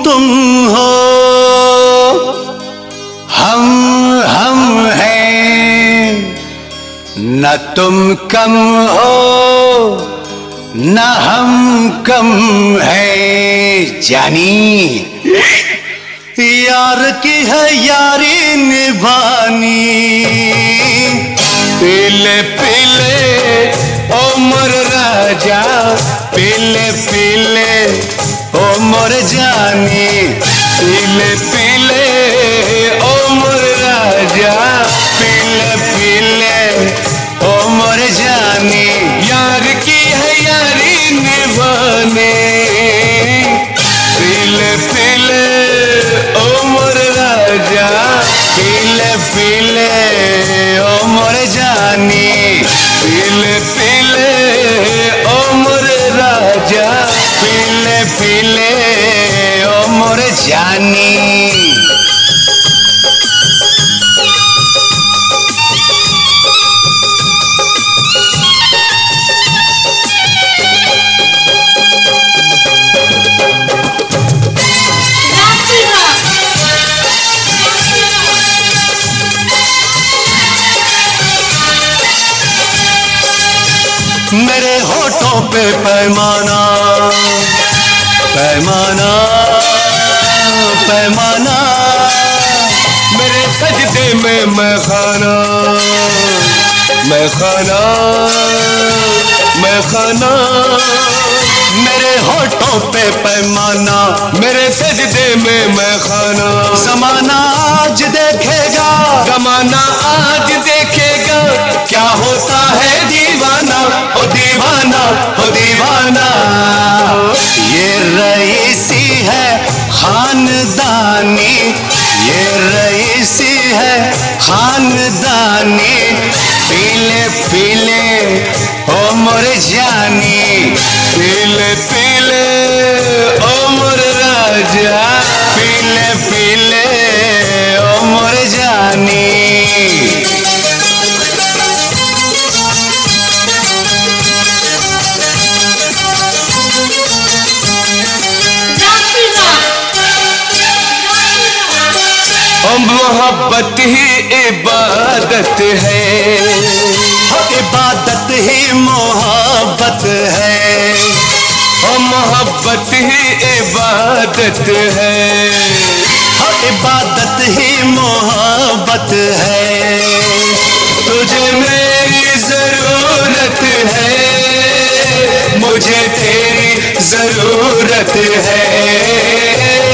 तुम हो, हम हैं, न तुम कम हो न हम कम है जानी। यार की है यारी निभानी, पीले पीले ओ मोर राजा, पीले पीले ओ मोर जानी, पीले पीले ओ मोर राजा, पीले पीले ओ मोर जानी। यार की है यारी निभाने, पीले पीले ओ मोर राजा, पीले पीले ओ मोर जानी, पीले पीले ओ मोर राजा, पीले पीले ओ मोर जानी। मेरे होठों पे पैमाना, पैमाना, पैमाना, मेरे सजदे में मैं खाना, मैं खाना, मैं खाना। मेरे होठों पे पैमाना, मेरे सजदे में मैं खाना। ज़माना आज देखेगा, ज़माना आज देखेगा, क्या होता है दीवाना, ओ दीवाना, ओ दीवाना। ये रईसी है खानदानी, ये रईसी है खानदानी, पीले पीले ओ मोर जानी, पीले पीले ओ मोर राजा, पीले पीले ओ मोर जानी। मोहब्बत ही इबादत है, इबादत ही मोहब्बत है, ओ मोहब्बत ही इबादत है, इबादत ही मोहब्बत है। तुझे मेरी जरूरत है, मुझे तेरी जरूरत है,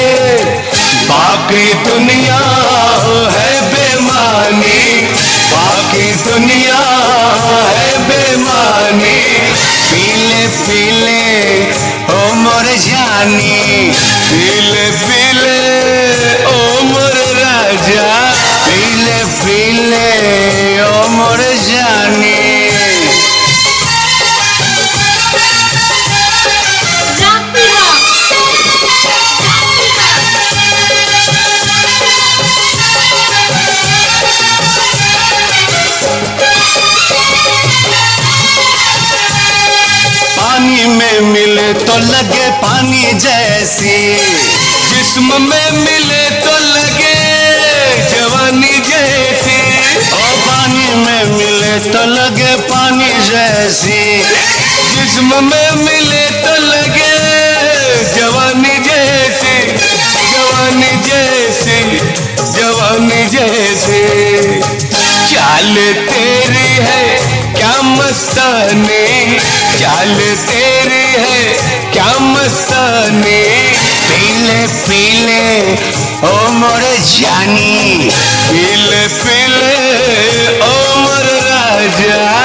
बाकी दुनिया है बेमानी, बाकी दुनिया है बेमानी, पीले पीले ओ मोर जानी, पीले पीले ओ मोर राजा, पीले पीले ओ मोर जानी। पानी में मिले तो लगे पानी जैसी, जिस्म में मिले तो लगे जवानी जैसी, ओ पानी में मिले तो लगे पानी जैसी, जिस्म में मिले तो लगे जवानी जैसी, जवानी जैसी, जवानी जैसी। चाल तेरी है क्या मस्तानी, चाल तेरी है क्या मस्तानी, पीले पीले ओ मोर जानी, पीले पीले ओ मोर राजा,